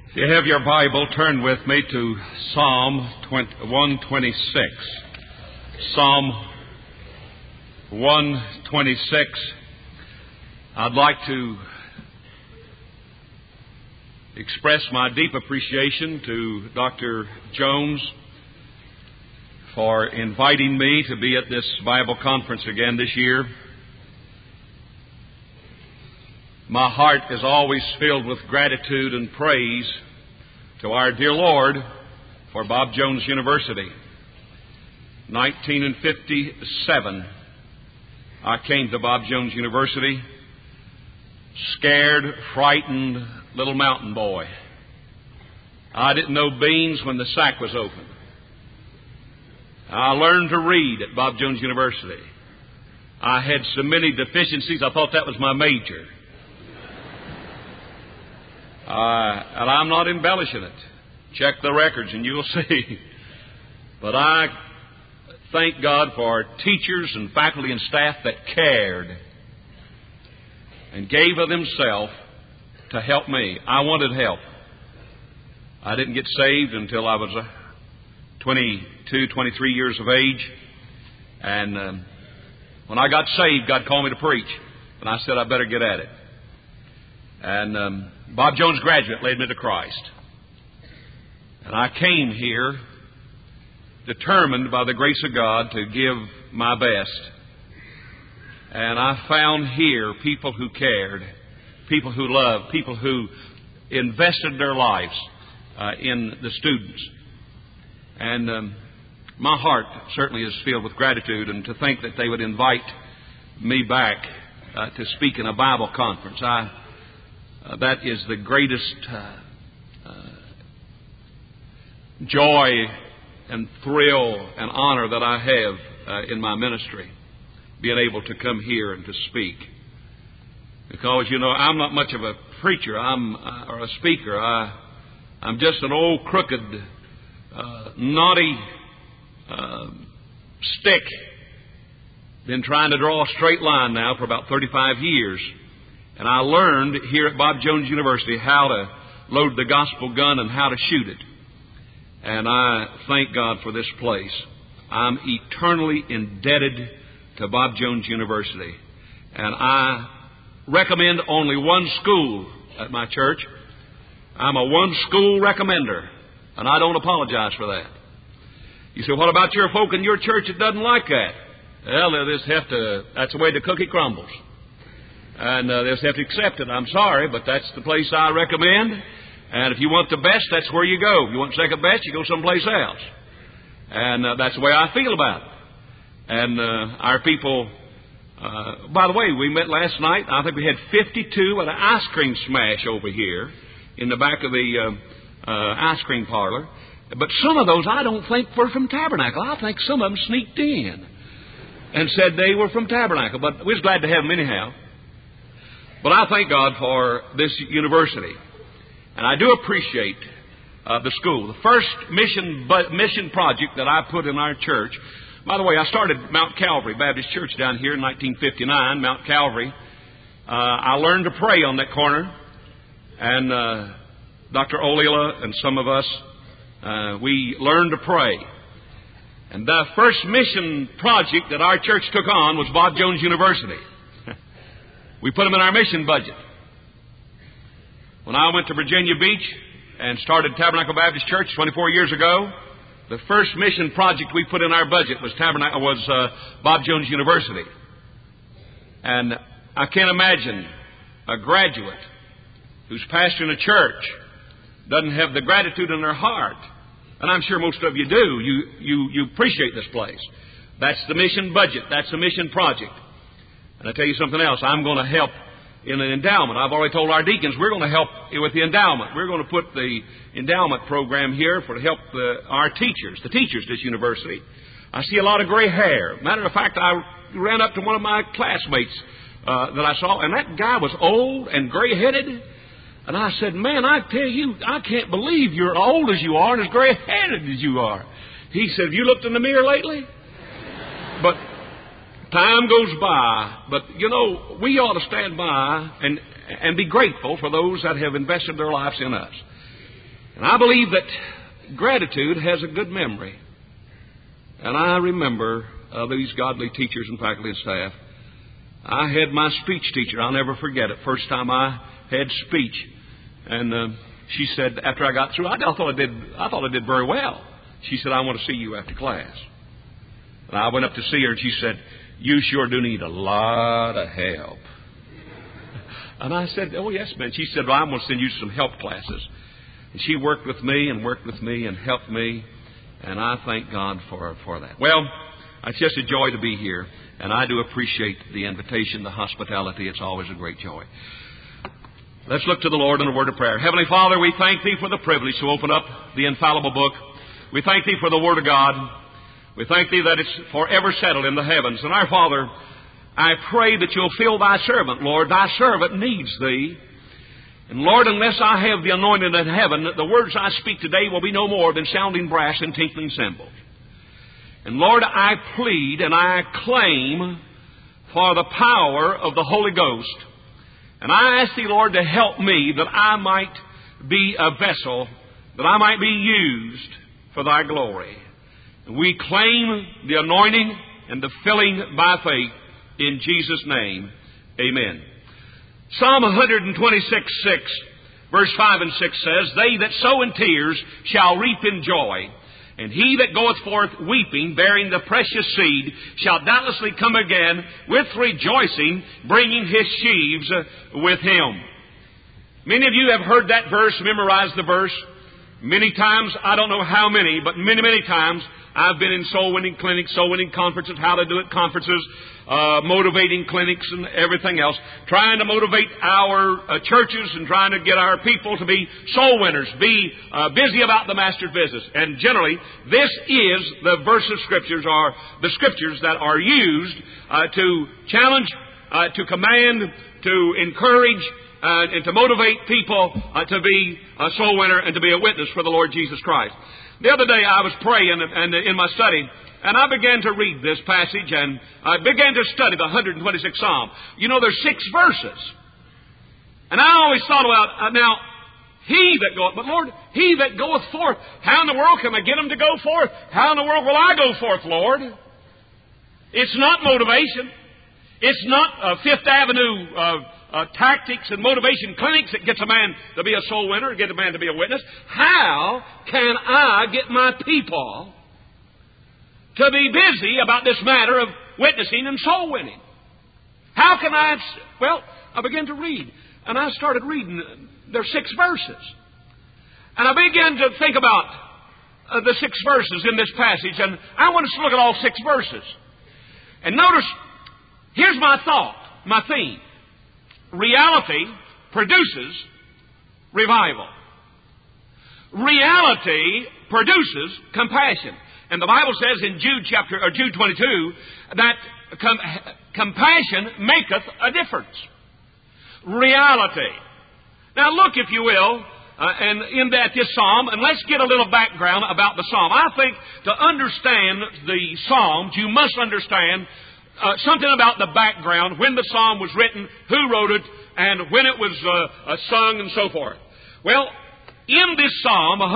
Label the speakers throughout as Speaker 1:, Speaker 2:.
Speaker 1: If you have your Bible, turn with me to Psalm 126. Psalm 126. I'd like to express my deep appreciation to Dr. Jones for inviting me to be at this Bible conference again this year. My heart is always filled with gratitude and praise to our dear Lord for Bob Jones University. 1957, I came to Bob Jones University, scared, frightened little mountain boy. I didn't know beans when the sack was open. I learned to read at Bob Jones University. I had so many deficiencies, I thought that was my major. And I'm not embellishing it. Check the records and you'll see. But I thank God for teachers and faculty and staff that cared and gave of themselves to help me. I wanted help. I didn't get saved until I was 22, 23 years of age. And when I got saved, God called me to preach. And I said, I better get at it. And Bob Jones graduate led me to Christ. And I came here determined by the grace of God to give my best. And I found here people who cared, people who loved, people who invested their lives in the students. And my heart certainly is filled with gratitude, and to think that they would invite me back to speak in a Bible conference. That is the greatest joy and thrill and honor that I have in my ministry, being able to come here and to speak. Because, you know, I'm not much of a preacher or a speaker. I'm just an old, crooked, naughty stick. Been trying to draw a straight line now for about 35 years. And I learned here at Bob Jones University how to load the gospel gun and how to shoot it. And I thank God for this place. I'm eternally indebted to Bob Jones University. And I recommend only one school at my church. I'm a one-school recommender, and I don't apologize for that. You say, what about your folk in your church that doesn't like that? Well, they'll just have to, that's the way the cookie crumbles. And they'll just have to accept it. I'm sorry, but that's the place I recommend. And if you want the best, that's where you go. If you want second best, you go someplace else. And that's the way I feel about it. And our people, by the way, we met last night. I think we had 52 at an ice cream smash over here in the back of the ice cream parlor. But some of those I don't think were from Tabernacle. I think some of them sneaked in and said they were from Tabernacle. But we was glad to have them anyhow. But I thank God for this university. And I do appreciate the school. The first mission project that I put in our church, by the way, I started Mount Calvary Baptist Church down here in 1959, Mount Calvary. I learned to pray on that corner. And Dr. Olila and some of us, we learned to pray. And the first mission project that our church took on was Bob Jones University. We put them in our mission budget. When I went to Virginia Beach and started Tabernacle Baptist Church 24 years ago, the first mission project we put in our budget was Bob Jones University. And I can't imagine a graduate who's pastoring a church doesn't have the gratitude in their heart. And I'm sure most of you do. You appreciate this place. That's the mission budget. That's the mission project. And I tell you something else. I'm going to help in an endowment. I've already told our deacons we're going to help with the endowment. We're going to put the endowment program here to help our teachers, the teachers at this university. I see a lot of gray hair. Matter of fact, I ran up to one of my classmates that I saw, and that guy was old and gray-headed. And I said, man, I tell you, I can't believe you're old as you are and as gray-headed as you are. He said, have you looked in the mirror lately? But time goes by, but, you know, we ought to stand by and be grateful for those that have invested their lives in us. And I believe that gratitude has a good memory. And I remember these godly teachers and faculty and staff. I had my speech teacher. I'll never forget it. First time I had speech. And she said, after I got through, I thought I did very well. She said, I want to see you after class. And I went up to see her, and she said, you sure do need a lot of help. And I said, oh, yes, ma'am. She said, well, I'm going to send you some help classes. And she worked with me and helped me. And I thank God for that. Well, it's just a joy to be here. And I do appreciate the invitation, the hospitality. It's always a great joy. Let's look to the Lord in a word of prayer. Heavenly Father, we thank Thee for the privilege to open up the infallible book. We thank Thee for the Word of God. We thank Thee that it's forever settled in the heavens. And our Father, I pray that You'll fill Thy servant, Lord. Thy servant needs Thee. And Lord, unless I have the anointing in heaven, the words I speak today will be no more than sounding brass and tinkling cymbals. And Lord, I plead and I claim for the power of the Holy Ghost. And I ask Thee, Lord, to help me that I might be a vessel, that I might be used for Thy glory. And we claim the anointing and the filling by faith in Jesus' name. Amen. Psalm 126:6, verse 5 and 6 says, they that sow in tears shall reap in joy. And he that goeth forth weeping, bearing the precious seed, shall doubtlessly come again with rejoicing, bringing his sheaves with him. Many of you have heard that verse, memorized the verse. Many times, I don't know how many, but many, many times, I've been in soul-winning clinics, soul-winning conferences, how to do it conferences, motivating clinics and everything else, trying to motivate our churches and trying to get our people to be soul winners, be busy about the Master's business. And generally, this is the verse of Scriptures, or the Scriptures that are used to challenge, to command, to encourage, and to motivate people to be a soul winner and to be a witness for the Lord Jesus Christ. The other day I was praying and in my study, and I began to read this passage, and I began to study the 126th Psalm. You know, there's 6 verses. And I always thought about, now, he that goeth, but Lord, he that goeth forth, how in the world can I get him to go forth? How in the world will I go forth, Lord? It's not motivation. It's not Fifth Avenue tactics and motivation clinics that gets a man to be a soul winner, get a man to be a witness. How can I get my people to be busy about this matter of witnessing and soul winning? How can I? Well, I began to read, and I started reading. There's 6 verses, and I began to think about the 6 verses in this passage, and I want us to look at all 6 verses. And notice, here's my thought, my theme. Reality produces revival. Reality produces compassion. And the Bible says in Jude 22 that compassion maketh a difference. Reality. Now look, if you will, and in this psalm, and let's get a little background about the psalm. I think to understand the Psalms, you must understand something about the background, when the psalm was written, who wrote it, and when it was sung, and so forth. Well, in this psalm, the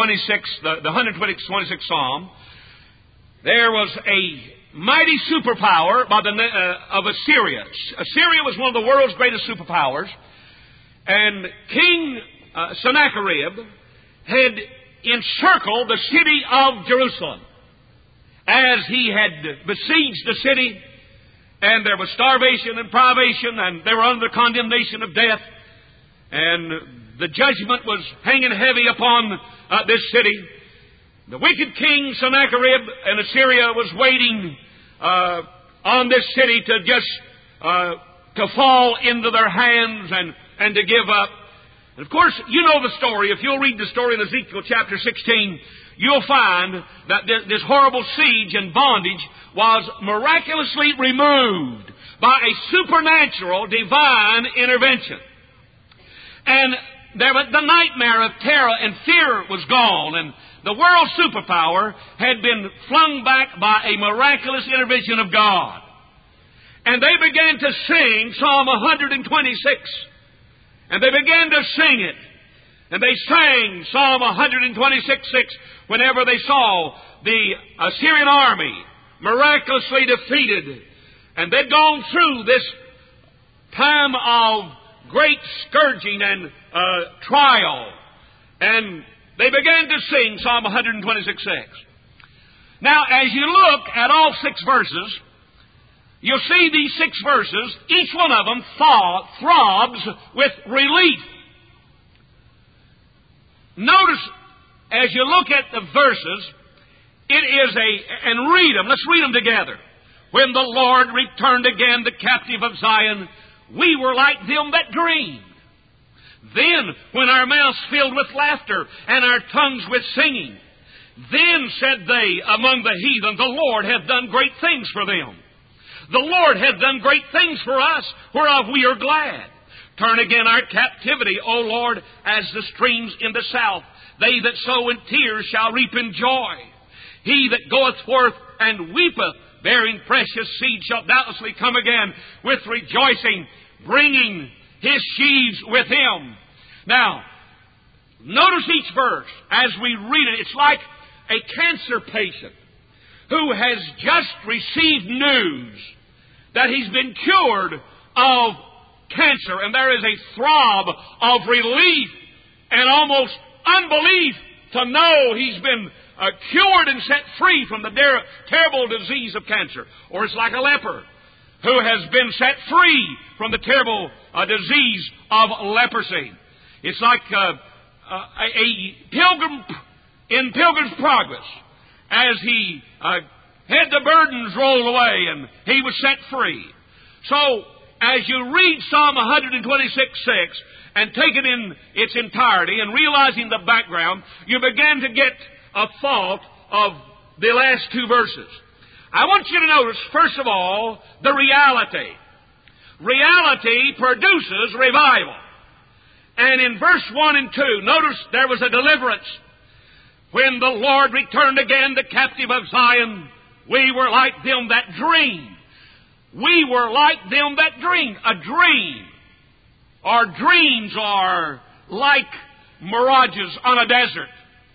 Speaker 1: 126th Psalm, there was a mighty superpower by the of Assyria. Assyria was one of the world's greatest superpowers, and King Sennacherib had encircled the city of Jerusalem. As he had besieged the city, and there was starvation and privation, and they were under the condemnation of death, and the judgment was hanging heavy upon this city. The wicked king Sennacherib in Assyria was waiting on this city to just to fall into their hands and to give up. And of course, you know the story. If you'll read the story in Ezekiel chapter 16, you'll find that this horrible siege and bondage was miraculously removed by a supernatural divine intervention. And the nightmare of terror and fear was gone, and the world superpower had been flung back by a miraculous intervention of God. And they began to sing Psalm 126. And they began to sing it. And they sang Psalm 126:6 whenever they saw the Assyrian army miraculously defeated. And they'd gone through this time of great scourging and trial. And they began to sing Psalm 126:6. Now, as you look at all 6 verses, you'll see these 6 verses, each one of them throbs with relief. Notice, as you look at the verses, it is and read them. Let's read them together. When the Lord returned again the captive of Zion, we were like them that dreamed. Then, when our mouths filled with laughter and our tongues with singing, then said they among the heathen, the Lord hath done great things for them. The Lord hath done great things for us, whereof we are glad. Turn again our captivity, O Lord, as the streams in the south. They that sow in tears shall reap in joy. He that goeth forth and weepeth, bearing precious seed, shall doubtlessly come again with rejoicing, bringing his sheaves with him. Now, notice each verse as we read it. It's like a cancer patient who has just received news that he's been cured of cancer, and there is a throb of relief and almost unbelief to know he's been cured and set free from the terrible disease of cancer. Or it's like a leper who has been set free from the terrible disease of leprosy. It's like a pilgrim in Pilgrim's Progress, as he had the burdens rolled away and he was set free. So, as you read Psalm 126:6 and take it in its entirety and realizing the background, you begin to get a thought of the last 2 verses. I want you to notice, first of all, the reality. Reality produces revival. And in verse 1 and 2, notice there was a deliverance. When the Lord returned again the captive of Zion, we were like them that dream. We were like them that dream. A dream. Our dreams are like mirages on a desert.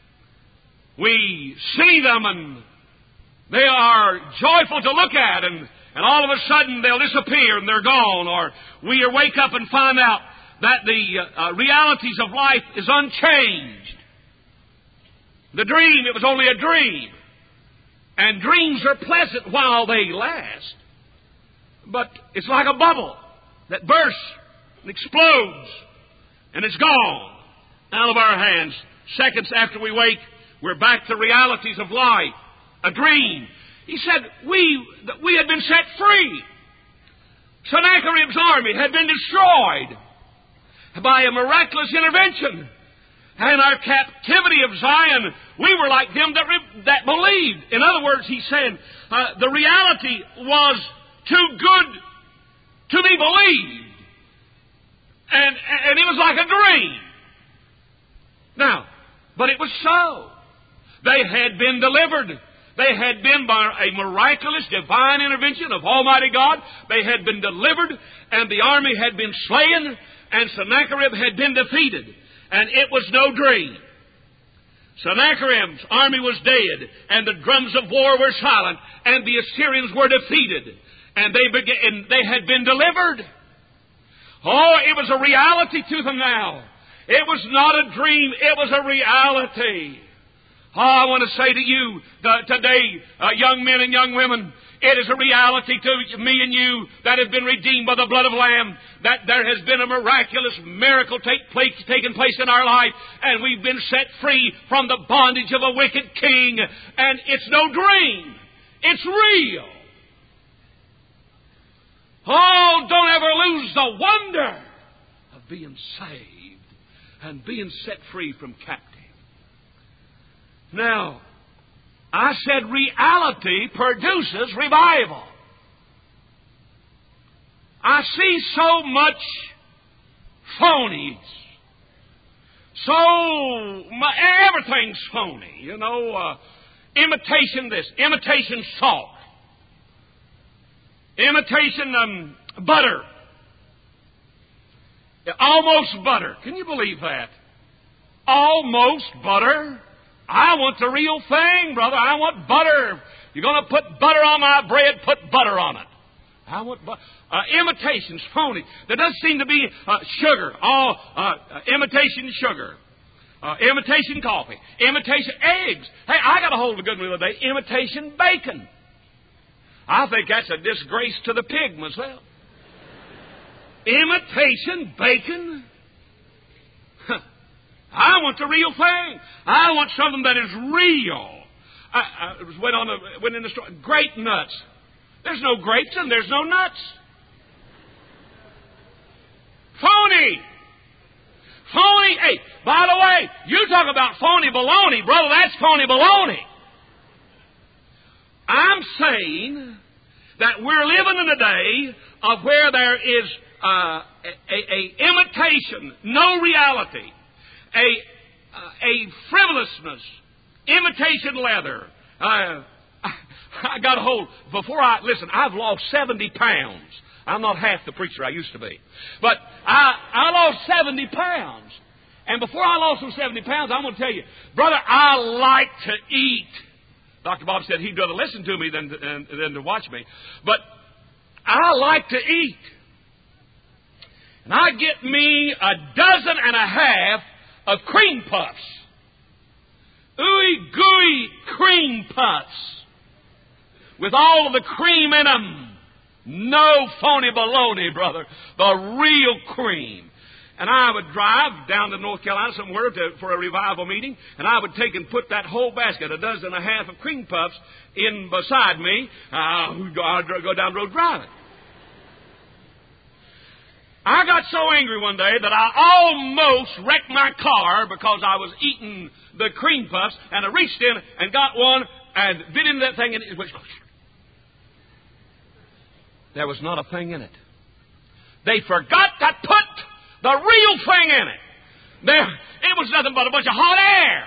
Speaker 1: We see them and they are joyful to look at, and all of a sudden they'll disappear and they're gone. Or we wake up and find out that the realities of life is unchanged. The dream, it was only a dream. And dreams are pleasant while they last. But it's like a bubble that bursts and explodes, and it's gone out of our hands. Seconds after we wake, we're back to realities of life. A dream. He said we had been set free. Sennacherib's army had been destroyed by a miraculous intervention. And our captivity of Zion, we were like them that believed. In other words, he's saying the reality was too good to be believed. And it was like a dream. Now, but it was so. They had been delivered. They had been by a miraculous divine intervention of Almighty God. They had been delivered, and the army had been slain, and Sennacherib had been defeated. And it was no dream. Sennacherib's army was dead, and the drums of war were silent, and the Assyrians were defeated, and they had been delivered. Oh, it was a reality to them now. It was not a dream, it was a reality. Oh, I want to say to you today, young men and young women, it is a reality to me and you that have been redeemed by the blood of the Lamb, that there has been a miraculous miracle taking place in our life, and we've been set free from the bondage of a wicked king. And it's no dream. It's real. Oh, don't ever lose the wonder of being saved and being set free from captivity. Now, I said reality produces revival. I see so much phonies. Everything's phony. You know, imitation this, imitation salt, imitation butter. Almost butter. Can you believe that? almost butter. I want the real thing, brother. I want butter. You're going to put butter on my bread, put butter on it. I want butter. Imitations, phony. There does seem to be sugar. All imitation sugar. Imitation coffee. Imitation eggs. Hey, I got a hold of a good one the other day. Imitation bacon. I think that's a disgrace to the pig myself. Imitation bacon? I want the real thing. I want something that is real. I went in the store. Grape nuts. There's no grapes and there's no nuts. Phony. Phony. Hey, by the way, you talk about phony baloney, brother. That's phony baloney. I'm saying that we're living in a day of where there is a imitation, no reality, a frivolousness, imitation leather. I got a hold. I've lost 70 pounds. I'm not half the preacher I used to be. But I lost 70 pounds. And before I lost those 70 pounds, I'm going to tell you, brother, I like to eat. Dr. Bob said he'd rather listen to me than to watch me. But I like to eat. And I get me a dozen and a half of cream puffs. Ooey gooey cream puffs. With all of the cream in them. No phony baloney, brother. The real cream. And I would drive down to North Carolina somewhere for a revival meeting, and I would take and put that whole basket, a dozen and a half of cream puffs, in beside me. I'd go down the road driving. I got so angry one day that I almost wrecked my car because I was eating the cream puffs, and I reached in and got one and bit into that thing, and it was... There was not a thing in it. They forgot to put the real thing in it. It was nothing but a bunch of hot air.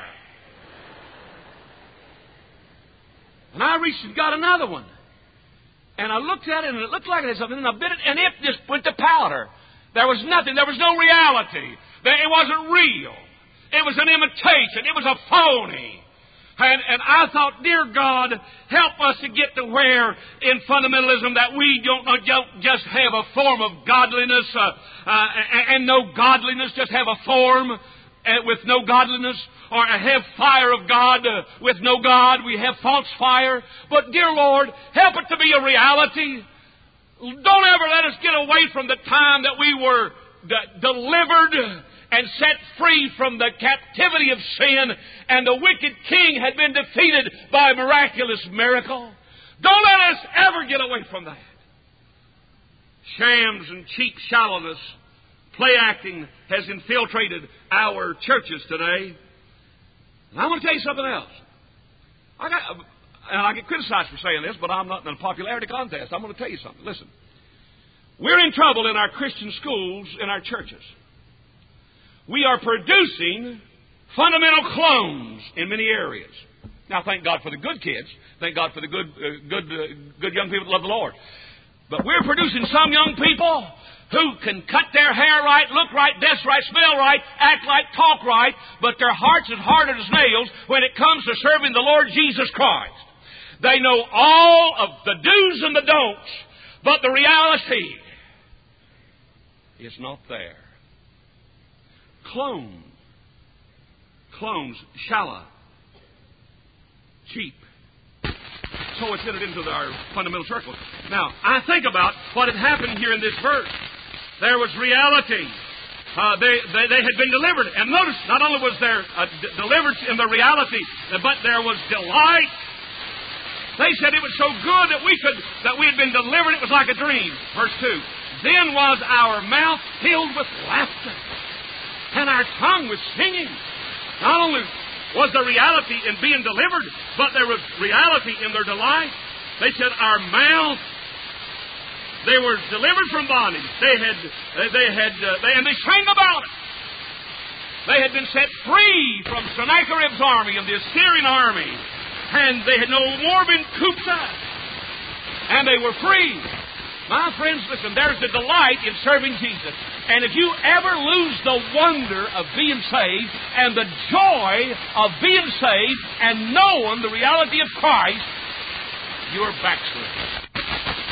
Speaker 1: And I reached and got another one. And I looked at it, and it looked like it had something, and I bit it, and it just went to powder. There was nothing. There was no reality. It wasn't real. It was an imitation. It was a phony. And I thought, dear God, help us to get to where in fundamentalism that we don't just have a form of godliness and no godliness, just have a form with no godliness, or have fire of God with no God. We have false fire. But dear Lord, help it to be a reality. Don't ever let us get away from the time that we were delivered and set free from the captivity of sin, and the wicked king had been defeated by a miraculous miracle. Don't let us ever get away from that. Shams and cheap shallowness, play acting has infiltrated our churches today. And I want to tell you something else. I get criticized for saying this, but I'm not in a popularity contest. I'm going to tell you something. Listen. We're in trouble in our Christian schools, in our churches. We are producing fundamental clones in many areas. Now, thank God for the good kids. Thank God for the good young people that love the Lord. But we're producing some young people who can cut their hair right, look right, dress right, smell right, act right, talk right, but their hearts are hard as nails when it comes to serving the Lord Jesus Christ. They know all of the do's and the don'ts, but the reality is not there. Clones, shallow, cheap. So it's entered into our fundamental circle. Now, I think about what had happened here in this verse. There was reality. They had been delivered. And notice, not only was there deliverance in the reality, but there was delight. They said it was so good that we had been delivered, it was like a dream. Verse 2. Then was our mouth filled with laughter, and our tongue was singing. Not only was there reality in being delivered, but there was reality in their delight. They said, our mouth. They were delivered from bondage. And they sang about it. They had been set free from Sennacherib's army and the Assyrian army, and they had no more been cooped up, and they were free. My friends, listen, there's a delight in serving Jesus. And if you ever lose the wonder of being saved and the joy of being saved and knowing the reality of Christ, you're backslidden.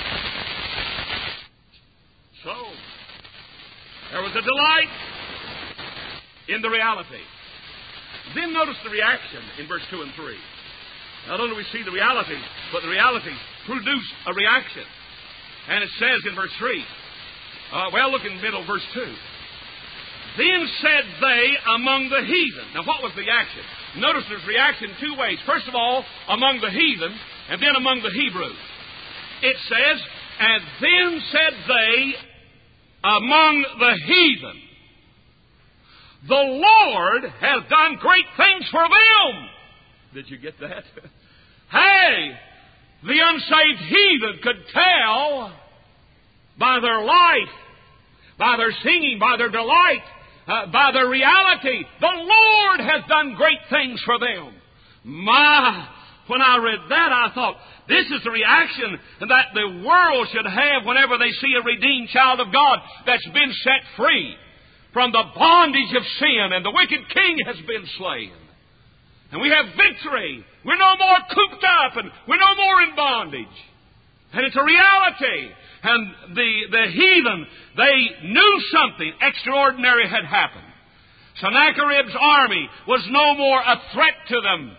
Speaker 1: So, there was a delight in the reality. Then notice the reaction in verse 2 and 3. Not only do we see the reality, but the reality produced a reaction. And it says in verse 3, look in the middle, verse 2. Then said they among the heathen. Now, what was the action? Notice there's reaction two ways. First of all, among the heathen, and then among the Hebrews. It says, and then said they among the heathen, the Lord has done great things for them. Did you get that? Hey, the unsaved heathen could tell by their life, by their singing, by their delight, by their reality, the Lord has done great things for them. When I read that, I thought, this is the reaction that the world should have whenever they see a redeemed child of God that's been set free from the bondage of sin, and the wicked king has been slain. And we have victory. We're no more cooped up, and we're no more in bondage. And it's a reality. And the heathen, they knew something extraordinary had happened. Sennacherib's army was no more a threat to them.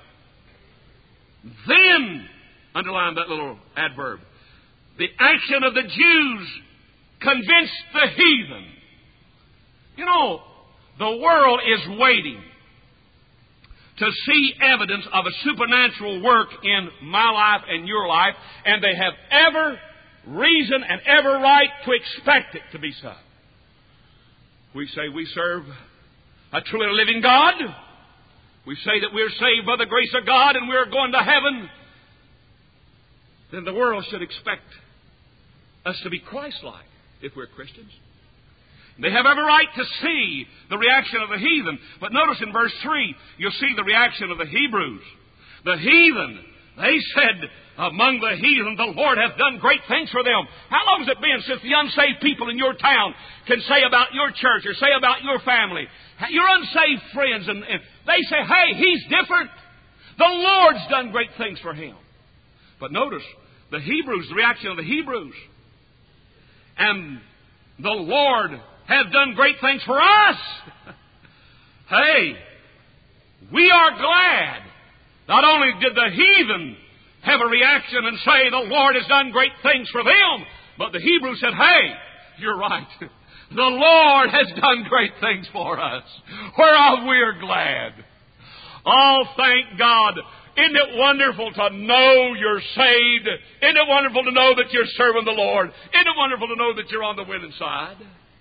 Speaker 1: Then, underline that little adverb, the action of the Jews convinced the heathen. You know, the world is waiting to see evidence of a supernatural work in my life and your life, and they have every reason and every right to expect it to be so. We say we serve a truly living God. We say that we're saved by the grace of God and we're going to heaven. Then the world should expect us to be Christ-like if we're Christians. They have every right to see the reaction of the heathen. But notice in verse 3, you'll see the reaction of the Hebrews. The heathen, they said, among the heathen, the Lord hath done great things for them. How long has it been since the unsaved people in your town can say about your church or say about your family, your unsaved friends, and they say, hey, he's different. The Lord's done great things for him. But notice, the Hebrews, the reaction of the Hebrews. And the Lord has done great things for us. Hey, we are glad. Not only did the heathen have a reaction and say the Lord has done great things for them, but the Hebrews said, hey, you're right. The Lord has done great things for us, whereof we are glad. Oh, thank God. Isn't it wonderful to know you're saved? Isn't it wonderful to know that you're serving the Lord? Isn't it wonderful to know that you're on the winning side?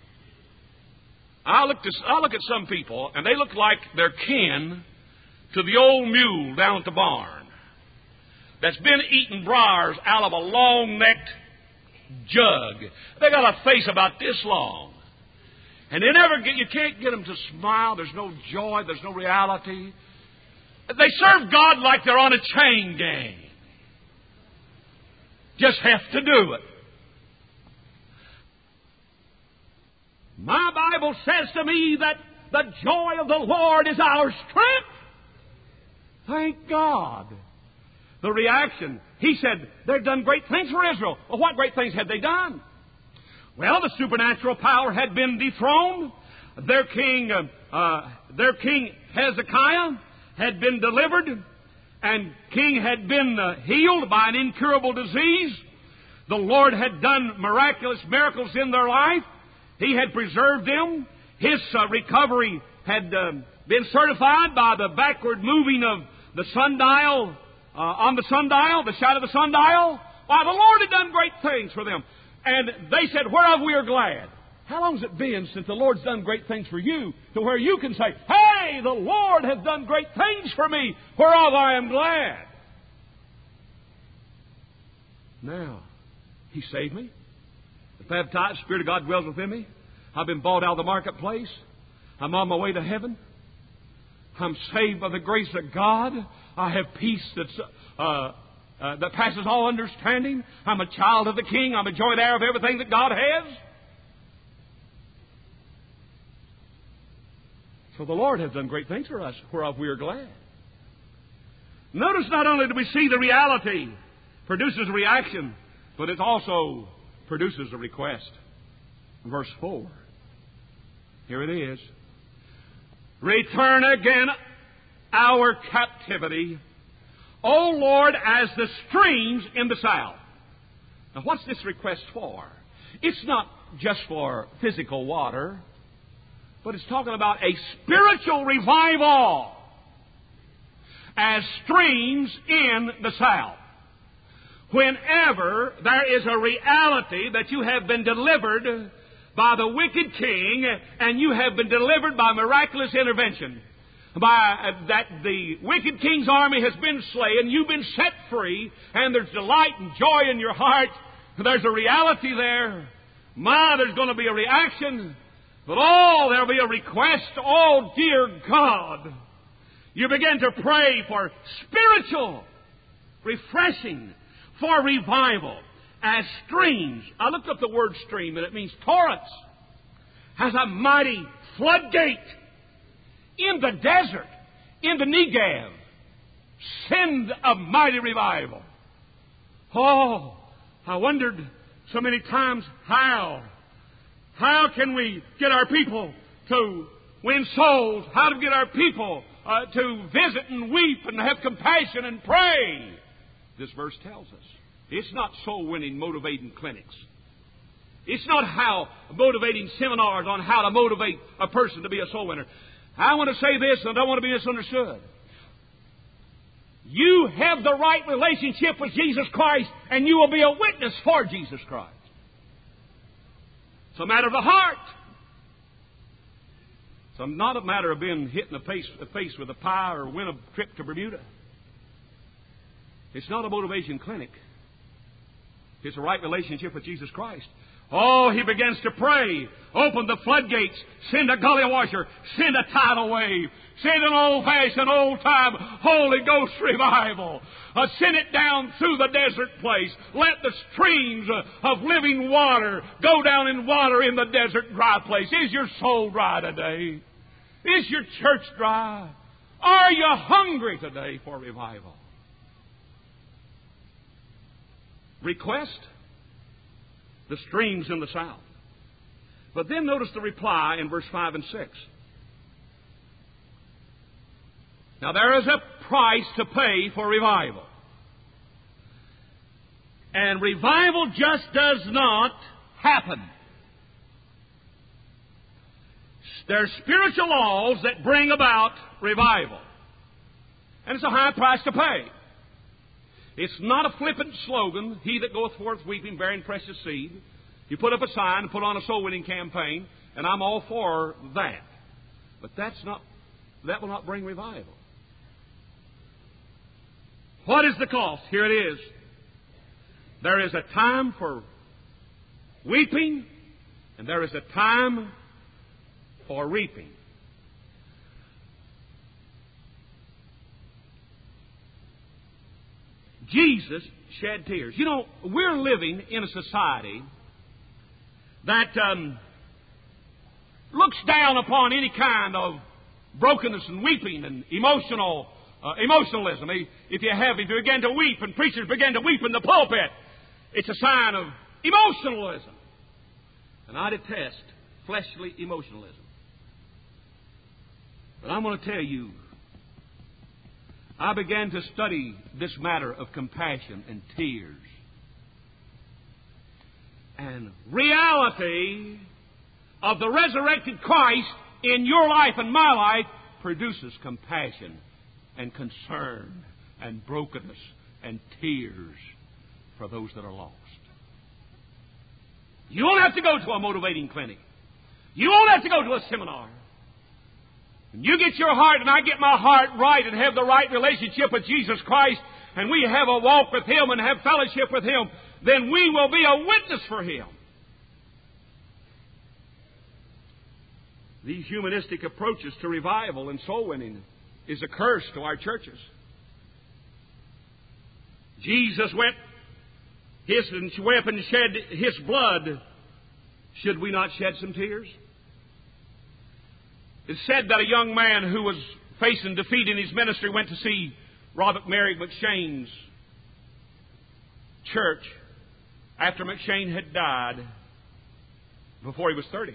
Speaker 1: I look at some people, and they look like they're kin to the old mule down at the barn that's been eating briars out of a long-necked jug. They got a face about this long. And you can't get them to smile. There's no joy. There's no reality. They serve God like they're on a chain gang. Just have to do it. My Bible says to me that the joy of the Lord is our strength. Thank God. The reaction, he said, they've done great things for Israel. Well, what great things had they done? Well, the supernatural power had been dethroned. Their king Hezekiah had been delivered, and king had been healed by an incurable disease. The Lord had done miraculous miracles in their life. He had preserved them. His recovery had been certified by the backward moving of the sundial, on the sundial, the shadow of the sundial. Why, the Lord had done great things for them. And they said, whereof we are glad. How long has it been since the Lord's done great things for you to where you can say, hey, the Lord has done great things for me, whereof I am glad? Now, He saved me. The baptized Spirit of God dwells within me. I've been bought out of the marketplace. I'm on my way to heaven. I'm saved by the grace of God. I have peace that passes all understanding. I'm a child of the King. I'm a joint heir of everything that God has.
Speaker 2: So the Lord has done great things for us, whereof we are glad. Notice not only do we see the reality produces a reaction, but it also produces a request. Verse 4. Here it is. Return again our captivity, O Lord, as the streams in the south. Now, what's this request for? It's not just for physical water, but it's talking about a spiritual revival as streams in the south. Whenever there is a reality that you have been delivered by the wicked king, and you have been delivered by miraculous intervention, by that the wicked king's army has been slain, you've been set free, and there's delight and joy in your heart, there's a reality there. There's going to be a reaction, but there'll be a request. Oh, dear God, you begin to pray for spiritual refreshing, for revival, as streams. I looked up the word stream, and it means torrents. Has a mighty floodgate in the desert, in the Negev. Send a mighty revival. Oh, I wondered so many times how can we get our people to win souls? How to get our people to visit and weep and have compassion and pray? This verse tells us. It's not soul-winning, motivating clinics. It's not how motivating seminars on how to motivate a person to be a soul winner. I want to say this, and I don't want to be misunderstood. You have the right relationship with Jesus Christ, and you will be a witness for Jesus Christ. It's a matter of the heart. It's not a matter of being hit in the face with a pie or win a trip to Bermuda. It's not a motivation clinic. It's a right relationship with Jesus Christ. Oh, he begins to pray. Open the floodgates. Send a gully washer. Send a tidal wave. Send an old-fashioned, old-time Holy Ghost revival. Send it down through the desert place. Let the streams of living water go down in water in the desert dry place. Is your soul dry today? Is your church dry? Are you hungry today for revival? Request the streams in the south. But then notice the reply in verse 5 and 6. Now there is a price to pay for revival. And revival just does not happen. There are spiritual laws that bring about revival. And it's a high price to pay. It's not a flippant slogan, he that goeth forth weeping, bearing precious seed. You put up a sign and put on a soul-winning campaign, and I'm all for that. But that will not bring revival. What is the cost? Here it is. There is a time for weeping, and there is a time for reaping. Jesus shed tears. You know, we're living in a society that looks down upon any kind of brokenness and weeping and emotionalism. If you begin to weep and preachers begin to weep in the pulpit, it's a sign of emotionalism. And I detest fleshly emotionalism. But I'm going to tell you, I began to study this matter of compassion and tears. And reality of the resurrected Christ in your life and my life produces compassion and concern and brokenness and tears for those that are lost. You don't have to go to a motivating clinic. You don't have to go to a seminar. When you get your heart and I get my heart right and have the right relationship with Jesus Christ, and we have a walk with Him and have fellowship with Him, then we will be a witness for Him. These humanistic approaches to revival and soul winning is a curse to our churches. Jesus wept and shed His blood. Should we not shed some tears? It's said that a young man who was facing defeat in his ministry went to see Robert Mary McShane's church after McShane had died before he was 30.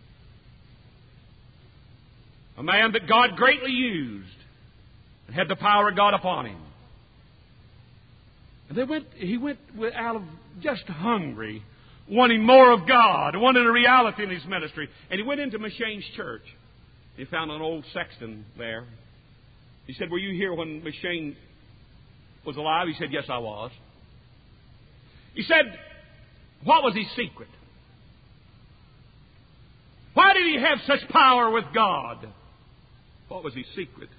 Speaker 2: A man that God greatly used and had the power of God upon him. And he went out of just hungry, wanting more of God, wanting a reality in his ministry. And he went into McShane's church. He found an old sexton there. He said, "Were you here when McShane was alive?" He said, "Yes, I was." He said, "What was his secret? Why did he have such power with God? What was his secret?"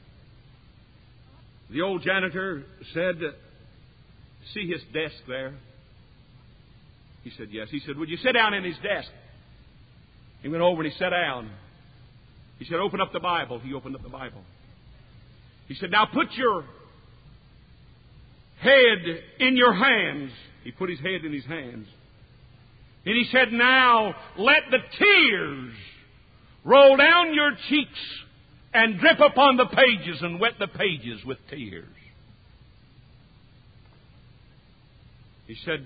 Speaker 2: The old janitor said, "See his desk there?" He said, "Yes." He said, "Would you sit down in his desk?" He went over and he sat down. He said, "Open up the Bible." He opened up the Bible. He said, "Now put your head in your hands." He put his head in his hands. And he said, "Now let the tears roll down your cheeks and drip upon the pages and wet the pages with tears." He said,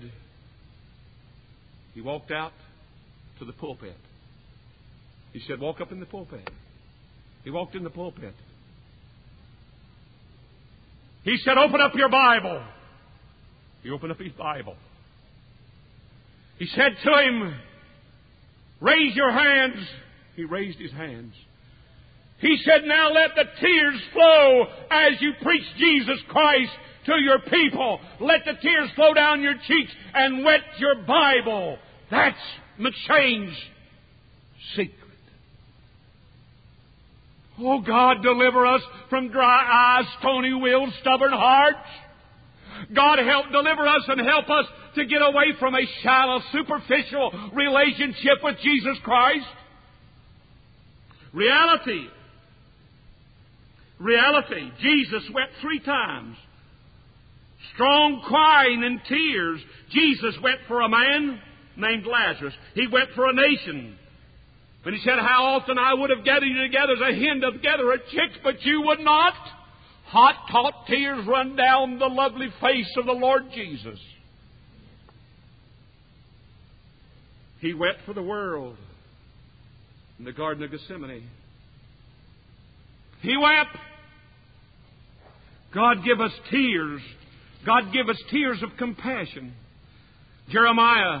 Speaker 2: he walked out to the pulpit. He said, "Walk up in the pulpit." He walked in the pulpit. He said, "Open up your Bible." He opened up his Bible. He said to him, "Raise your hands." He raised his hands. He said, "Now let the tears flow as you preach Jesus Christ to your people. Let the tears flow down your cheeks and wet your Bible." That's McShane's secret. Oh, God, deliver us from dry eyes, stony wills, stubborn hearts. God, help deliver us and help us to get away from a shallow, superficial relationship with Jesus Christ. Reality. Jesus wept 3 times. Strong crying and tears. Jesus wept for a man named Lazarus. He wept for a nation. When he said, "How often I would have gathered you together as a hen doth gather her chicks, but you would not." Hot, taut tears run down the lovely face of the Lord Jesus. He wept for the world in the Garden of Gethsemane. He wept. God give us tears. God give us tears of compassion. Jeremiah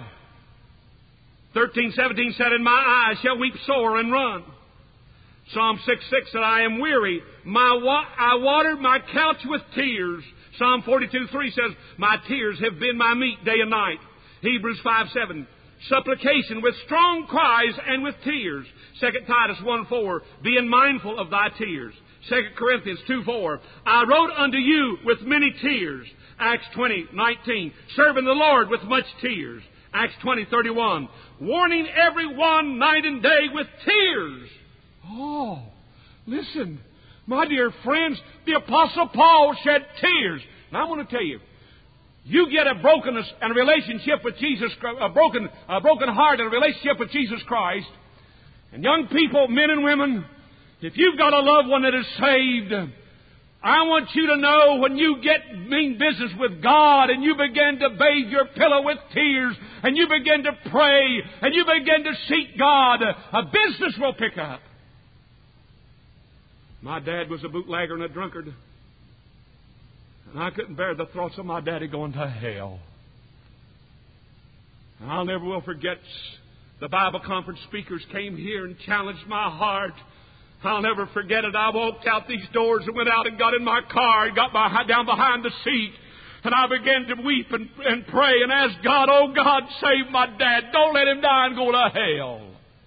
Speaker 2: 13:17 said, "And my eyes shall weep sore and run." Psalm 6:6 said, "I am weary. I watered my couch with tears." Psalm 42:3 says, "My tears have been my meat day and night." Hebrews 5:7, supplication with strong cries and with tears. 2 Titus 1:4, being mindful of thy tears. 2 Corinthians 2:4, I wrote unto you with many tears. Acts 20:19, serving the Lord with much tears. Acts 20:31, warning everyone night and day with tears. Oh, listen, my dear friends, the Apostle Paul shed tears. Now I want to tell you, you get a brokenness and a relationship with Jesus, a broken heart and a relationship with Jesus Christ. And young people, men and women, if you've got a loved one that is saved, I want you to know when you mean business with God and you begin to bathe your pillow with tears and you begin to pray and you begin to seek God, a business will pick up. My dad was a bootlegger and a drunkard. And I couldn't bear the thoughts of my daddy going to hell. And I'll never will forget the Bible conference speakers came here and challenged my heart. I'll never forget it. I walked out these doors and went out and got in my car and got down behind the seat. And I began to weep and pray and ask God, oh God, save my dad. Don't let him die and go to hell.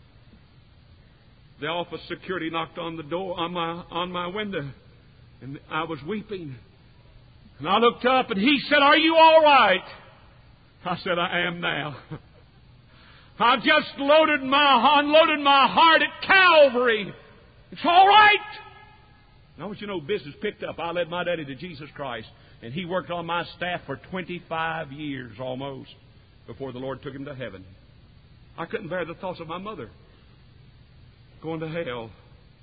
Speaker 2: The office security knocked on the door, on my window. And I was weeping. And I looked up and he said, are you all right? I said, I am now. I just unloaded my heart at Calvary. It's all right. And I want you to know, business picked up. I led my daddy to Jesus Christ. And he worked on my staff for 25 years almost before the Lord took him to heaven. I couldn't bear the thoughts of my mother going to hell.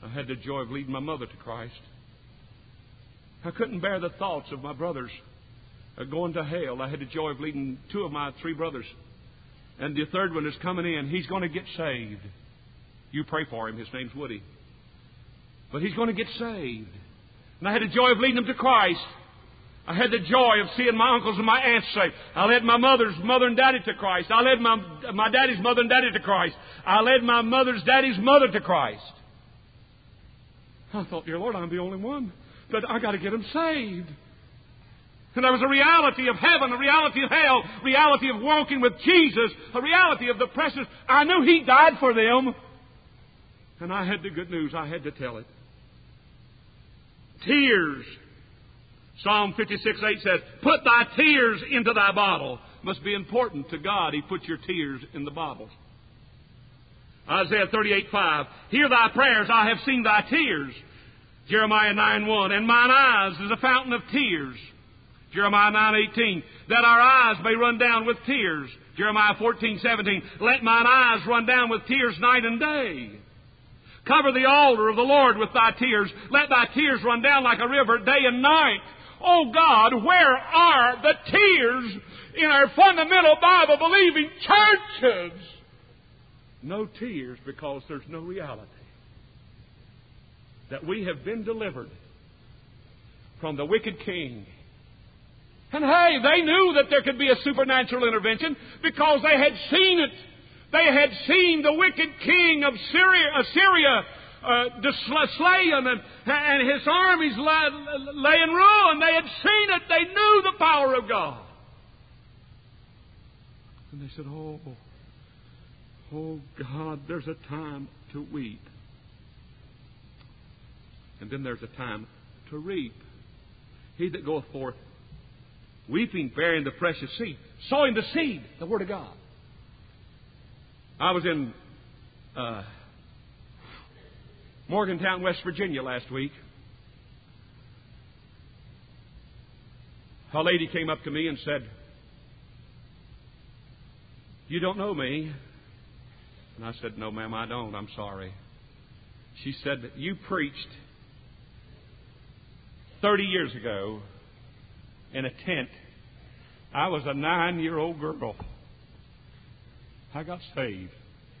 Speaker 2: I had the joy of leading my mother to Christ. I couldn't bear the thoughts of my brothers going to hell. I had the joy of leading 2 of my 3 brothers. And the third one is coming in. He's going to get saved. You pray for him. His name's Woody. But he's going to get saved. And I had the joy of leading him to Christ. I had the joy of seeing my uncles and my aunts saved. I led my mother's mother and daddy to Christ. I led my daddy's mother and daddy to Christ. I led my mother's daddy's mother to Christ. I thought, dear Lord, I'm the only one. But I got to get them saved. And there was a reality of heaven, a reality of hell, a reality of walking with Jesus, a reality of the precious. I knew He died for them. And I had the good news. I had to tell it. Tears. Psalm 56:8 says, "Put thy tears into thy bottle." Must be important to God. He put your tears in the bottles. Isaiah 38:5. "Hear thy prayers, I have seen thy tears." Jeremiah 9:1. "And mine eyes is a fountain of tears." Jeremiah 9:18. "That our eyes may run down with tears." Jeremiah 14:17. "Let mine eyes run down with tears night and day." "Cover the altar of the Lord with thy tears. Let thy tears run down like a river day and night." Oh God, where are the tears in our fundamental Bible-believing churches? No tears because there's no reality. That we have been delivered from the wicked king. And hey, they knew that there could be a supernatural intervention because they had seen it. They had seen the wicked king of Assyria slain and his armies lay in ruin. They had seen it. They knew the power of God. And they said, oh God, there's a time to weep. And then there's a time to reap. He that goeth forth weeping, bearing the precious seed, sowing the seed, the Word of God. I was in Morgantown, West Virginia last week. A lady came up to me and said, "You don't know me?" And I said, "No, ma'am, I don't. I'm sorry." She said, "You preached 30 years ago in a tent. I was a 9-year-old girl. I got saved."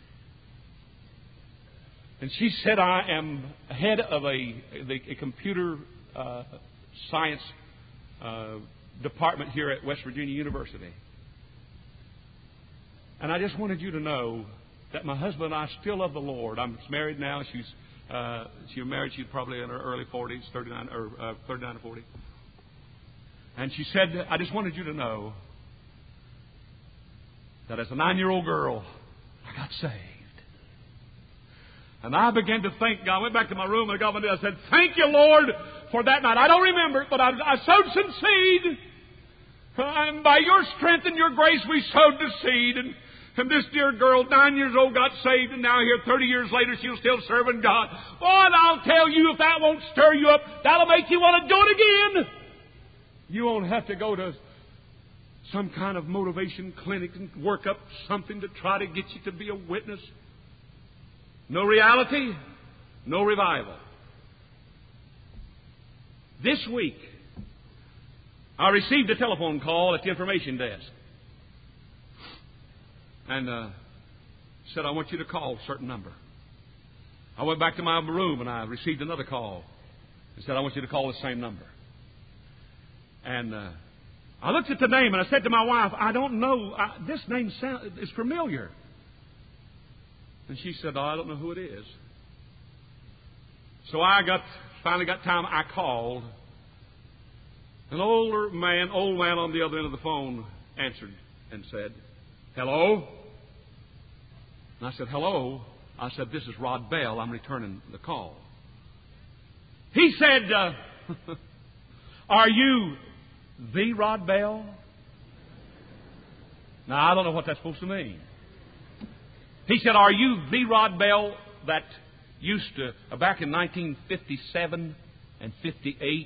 Speaker 2: And she said, "I am head of a computer science department here at West Virginia University. And I just wanted you to know that my husband and I still love the Lord. I'm married now. She was married. She's probably in her early 40s, 39 or 40. And she said, I just wanted you to know that as a 9-year-old girl, I got saved." And I began to thank God. I went back to my room and I said, "Thank you, Lord, for that night." I don't remember it, but I sowed some seed. And by your strength and your grace, we sowed the seed. And this dear girl, 9 years old, got saved. And now here, 30 years later, she's still serving God. Boy, and I'll tell you, if that won't stir you up, that'll make you want to do it again. You won't have to go to some kind of motivation clinic and work up something to try to get you to be a witness. No reality, no revival. This week, I received a telephone call at the information desk. And said, "I want you to call a certain number." I went back to my room and I received another call. It said, "I want you to call the same number." And I looked at the name and I said to my wife, "I don't know. This name is familiar." And she said, "Oh, I don't know who it is." So I finally got time. I called. An old man on the other end of the phone answered and said, "Hello?" And I said, "Hello." I said, "This is Rod Bell. I'm returning the call." He said, "Are you the Rod Bell?" Now, I don't know what that's supposed to mean. He said, "Are you the Rod Bell that used to, back in 1957 and 58,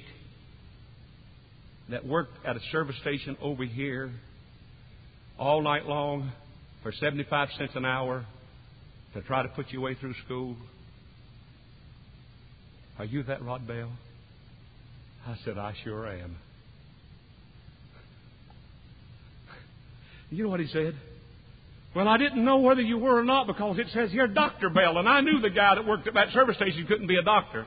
Speaker 2: that worked at a service station over here all night long for 75 cents an hour to try to put you away through school?" "Are you that Rod Bell?" I said, "I sure am." You know what he said? "Well, I didn't know whether you were or not because it says here Dr. Bell, and I knew the guy that worked at that service station couldn't be a doctor."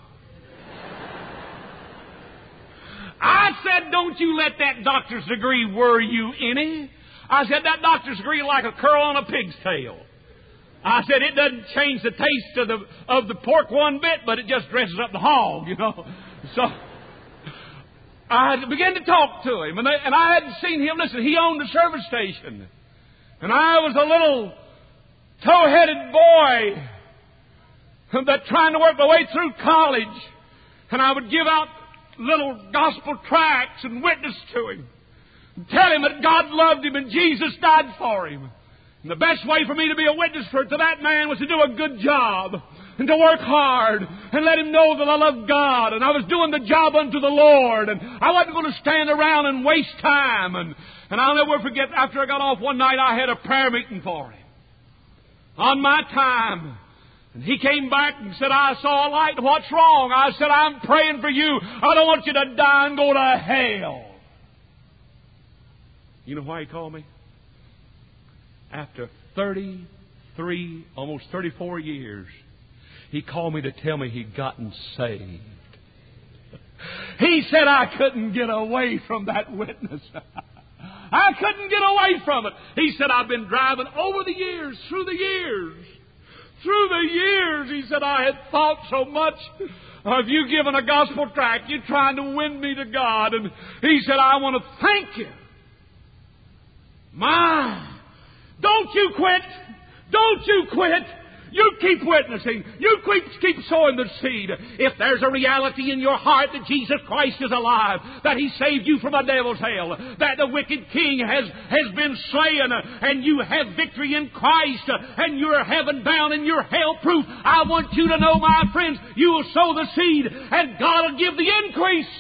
Speaker 2: I said, "Don't you let that doctor's degree worry you any." I said, "That doctor's degree is like a curl on a pig's tail." I said, "It doesn't change the taste of the pork one bit, but it just dresses up the hog, you know." So I began to talk to him, and I hadn't seen him. Listen, he owned a service station, and I was a little tow-headed boy that trying to work my way through college, and I would give out little gospel tracts and witness to him, and tell him that God loved him and Jesus died for him. And the best way for me to be a witness to that man was to do a good job and to work hard and let him know that I loved God and I was doing the job unto the Lord, and I wasn't going to stand around and waste time. And I'll never forget, after I got off one night, I had a prayer meeting for him on my time. And he came back and said, "I saw a light. What's wrong?" I said, "I'm praying for you. I don't want you to die and go to hell." You know why he called me? After 33, almost 34 years, he called me to tell me he'd gotten saved. He said I couldn't get away from that witness. I couldn't get away from it. He said, "I've been driving over the years, through the years. He said, I had thought so much of you giving a gospel tract, you trying to win me to God. And he said, I want to thank you. Don't you quit. Don't you quit. You keep witnessing. You keep sowing the seed. If there's a reality in your heart that Jesus Christ is alive, that He saved you from a devil's hell, that the wicked king has been slain, and you have victory in Christ, and you're heaven bound and you're hell proof, I want you to know, my friends, you will sow the seed and God will give the increase.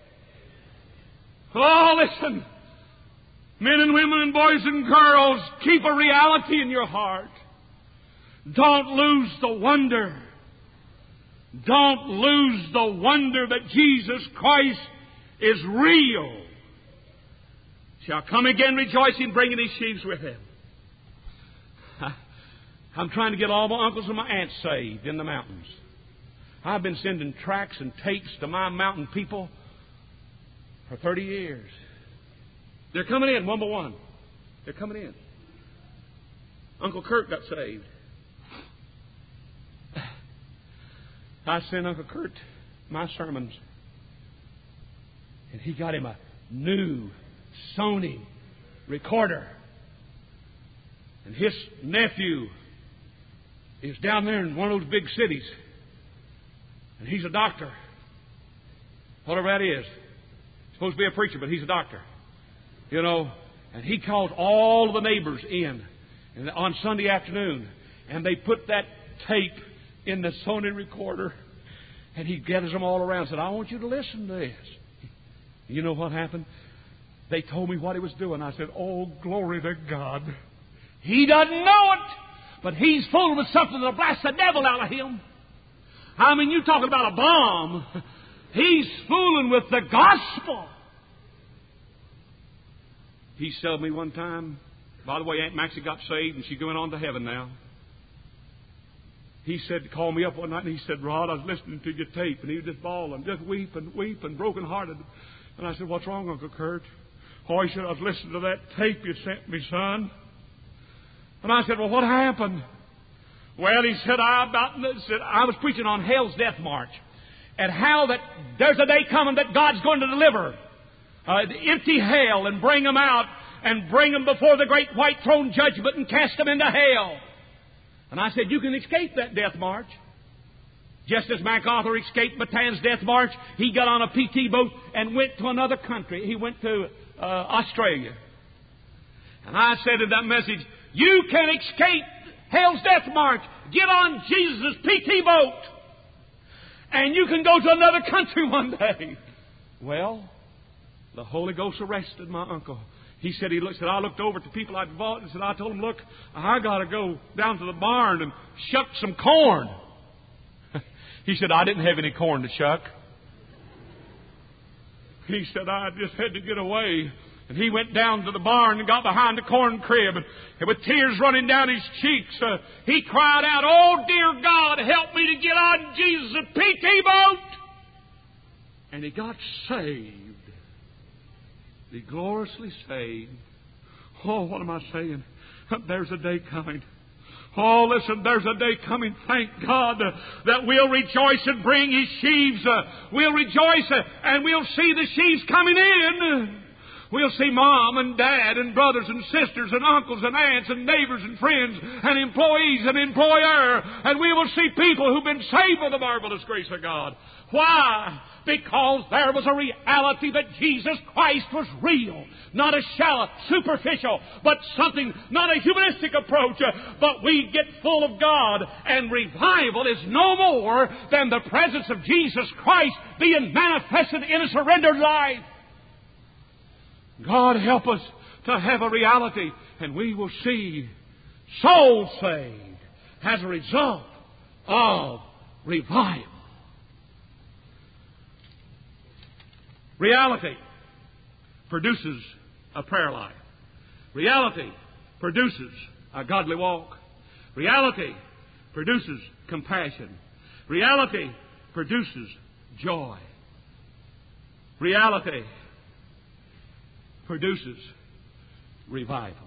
Speaker 2: Oh, listen. Men and women and boys and girls, keep a reality in your heart. Don't lose the wonder. Don't lose the wonder that Jesus Christ is real. Shall come again rejoicing, bringing His sheaves with Him. I'm trying to get all my uncles and my aunts saved in the mountains. I've been sending tracts and tapes to my mountain people for 30 years. They're coming in one by one. They're coming in. Uncle Kurt got saved. I sent Uncle Kurt my sermons, and he got him a new Sony recorder. And his nephew is down there in one of those big cities, and he's a doctor. Whatever that is. He's supposed to be a preacher, but he's a doctor. You know, and he calls all the neighbors in on Sunday afternoon, and they put that tape in the Sony recorder, and he gathers them all around and said, I want you to listen to this. You know what happened? They told me what he was doing. I said, oh, glory to God. He doesn't know it, but he's fooling with something that'll blast the devil out of him. I mean, you're talking about a bomb. He's fooling with the gospel. He told me one time, by the way, Aunt Maxie got saved and she's going on to heaven now. He said, called me up one night and he said, Rod, I was listening to your tape, and he was just bawling, just weeping, broken-hearted. And I said, what's wrong, Uncle Kurt? Oh, he said, I was listening to that tape you sent me, son. And I said, well, what happened? Well, he said, I was preaching on hell's death march, and how that there's a day coming that God's going to deliver the empty hell and bring them out and bring them before the great white throne judgment and cast them into hell. And I said, you can escape that death march. Just as MacArthur escaped Batan's death march, he got on a PT boat and went to another country. He went to Australia. And I said in that message, you can escape hell's death march. Get on Jesus' PT boat, and you can go to another country one day. Well, the Holy Ghost arrested my uncle. He said, I looked over at the people I'd bought and said, I told them, look, I got to go down to the barn and shuck some corn. He said, I didn't have any corn to shuck. He said, I just had to get away. And he went down to the barn and got behind the corn crib. And with tears running down his cheeks, he cried out, oh, dear God, help me to get on Jesus' PT boat. And he got saved. He gloriously saved. Oh, what am I saying? There's a day coming. Oh, listen, there's a day coming, thank God, that we'll rejoice and bring His sheaves. We'll rejoice and we'll see the sheaves coming in. We'll see Mom and Dad and brothers and sisters and uncles and aunts and neighbors and friends and employees and employer. And we will see people who've been saved by the marvelous grace of God. Why? Because there was a reality that Jesus Christ was real. Not a shallow, superficial, but something, not a humanistic approach. But we get full of God. And revival is no more than the presence of Jesus Christ being manifested in a surrendered life. God help us to have a reality, and we will see souls saved as a result of revival. Reality produces a prayer life. Reality produces a godly walk. Reality produces compassion. Reality produces joy. Reality produces revival.